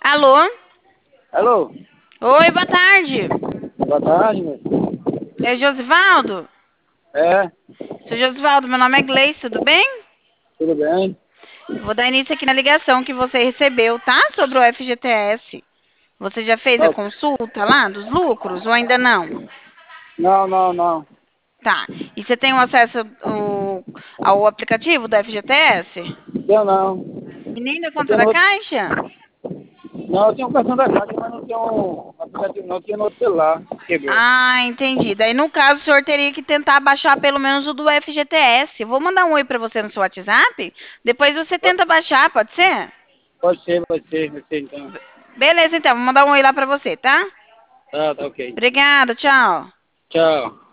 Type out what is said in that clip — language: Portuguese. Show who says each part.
Speaker 1: Alô?
Speaker 2: Alô?
Speaker 1: Oi, boa tarde.
Speaker 2: Boa tarde, meu.
Speaker 1: É Josivaldo?
Speaker 2: É,
Speaker 1: Seu Josivaldo, meu nome é Gleice, tudo bem?
Speaker 2: tudo bem?
Speaker 1: Vou dar início aqui na ligação que você recebeu, tá? Sobre o FGTS. Você já fez a
Speaker 2: Ó,
Speaker 1: consulta lá dos lucros ou ainda não?
Speaker 2: não, não, não.
Speaker 1: Tá. E você tem o acesso ao aplicativo do FGTS?
Speaker 2: Tenho não.
Speaker 1: E nem da
Speaker 2: Eu
Speaker 1: conta
Speaker 2: tenho
Speaker 1: da
Speaker 2: no outro...
Speaker 1: Caixa?
Speaker 2: Não, eu tenho um cartão da Caixa, mas não tenho um aplicativo não. Eu tinha no outro celular. Quebrou.
Speaker 1: Ah, entendi. Daí, no caso, o senhor teria que tentar baixar pelo menos o do FGTS. Vou mandar um oi pra você no seu WhatsApp. Depois você tenta baixar, pode ser?
Speaker 2: Pode ser então.
Speaker 1: Beleza, então. Vou mandar um oi lá pra você, tá?
Speaker 2: Tá, tá ok.
Speaker 1: Obrigada, tchau.
Speaker 2: Tchau.